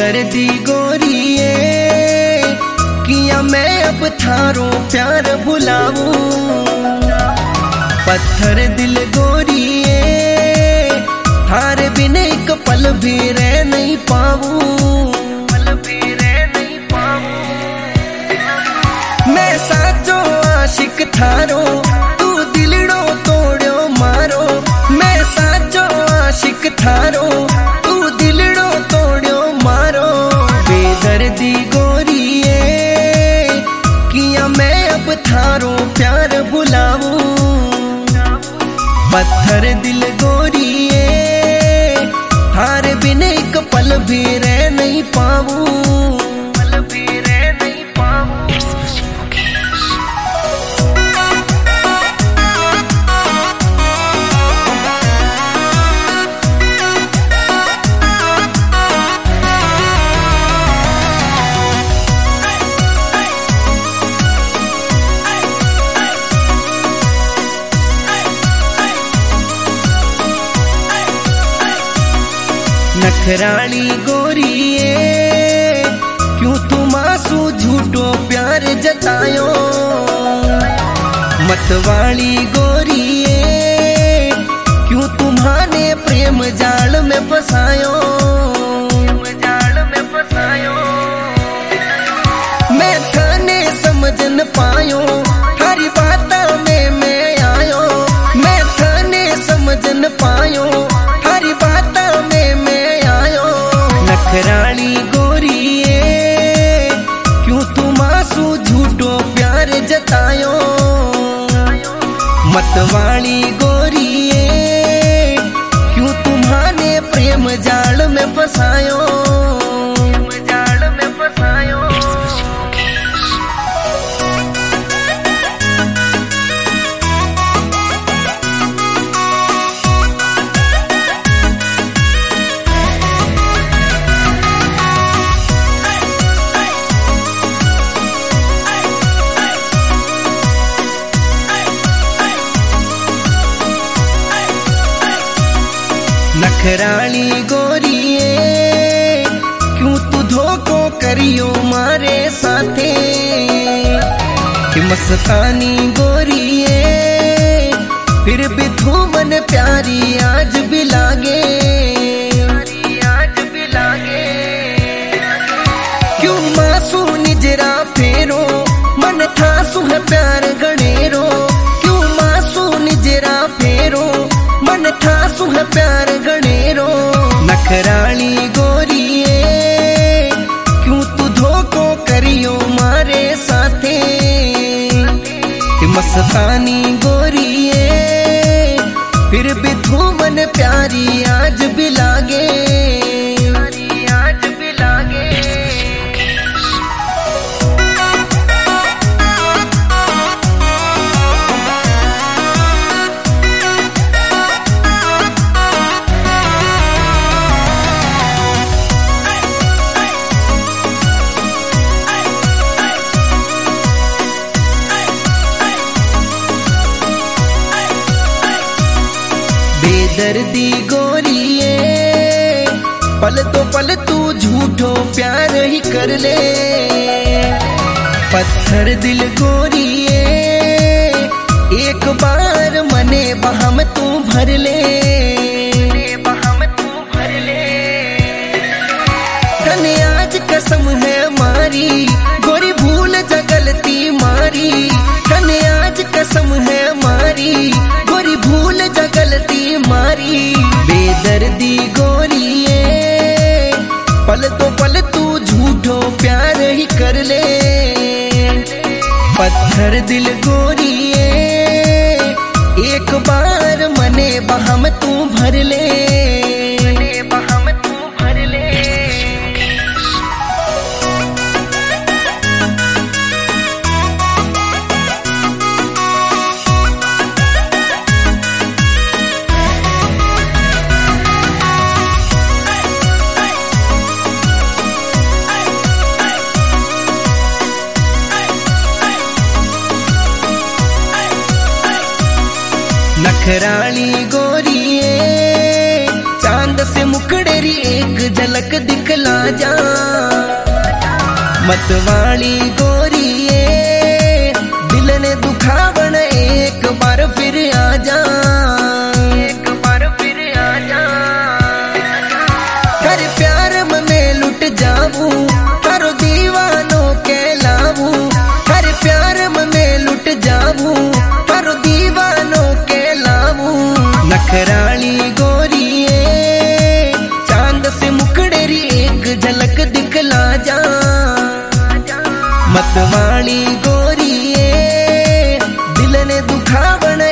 बेदर्दी गोरिए किया मैं अब थारो प्यार भुलाऊं। पत्थर दिल गोरिए थारे बिना एक पल भी रह नहीं पाऊं। मैं साचो आशिक थारो तू दिलड़ो तोड़ो मारो। मैं साचो आशिक थारो तू दिलड़ो तोड़ो मारो। बेदर्दी गोरिए किया मैं अब थारो प्यार भुलाऊं। पत्थर दिल गोरिए थारे बिना एक पल भी रह नहीं पाऊं। नखराली गोरिए क्यों तुम आंसू झूठो प्यार जतायो। मतवाली गोरिए क्यों तुम्हारे प्रेम जाल में फसायो। मैं थाने समझ न पायो थारी बाता में मैं आयो। मैं थाने समझ न पायो थारी बाता में मैं आयो। नखराली गोरिए क्यों तुम आंसू झूठो प्यार जतायो। मतवाली गोरिए क्यों तुम्हारे प्रेम जाल में फसायो। नखराली गोरिए क्यों तू धोखो करियो मारे साथे। कि मस्तानी गोरिए फिर भी तू बन प्यारी आज भी लागे। क्यों मासू निजरा फेरो मन था सुह प्यार गणेरो। क्यों मासू निजरा फेरो मन था सुह प्यार गणेरो। नखराली गोरिए क्यों तू धोखो करियो मारे साथे। मस्तानी गोरिए फिर भी तू मन प्यारी आज भी लागे। बेदर्दी गोरिए पल तो पल तू झूठो प्यार ही कर ले। पत्थर दिल गोरिए एक बार मने बहम तू भर ले। तने आज कसम है मारी गोरी भूल जा गलती मारी। तने आज कसम है मारी गोरी भूल जा गलती मारी। बेदर्दी गोरिए पल तो पल तू झूठो प्यार ही कर ले। पत्थर दिल गोरिए एक बार मने बहम तू भर ले। नखराली गोरिए चांद से मुकड़ेरी एक झलक दिखला जा। मतवाली गोरिए दिल ने दुखावन एक बार फिर आ जा, एक बार फिर आ जा। कर प्यार में लुट जाऊं थारो दीवानों के लाऊं, कर प्यार में लुट जाऊं थारो दीवानों के लाऊं। नखराली गोरिए चांद से मुकड़ेरी एक झलक दिखला जा। मतवाली गोरिए दिल ने दुखावन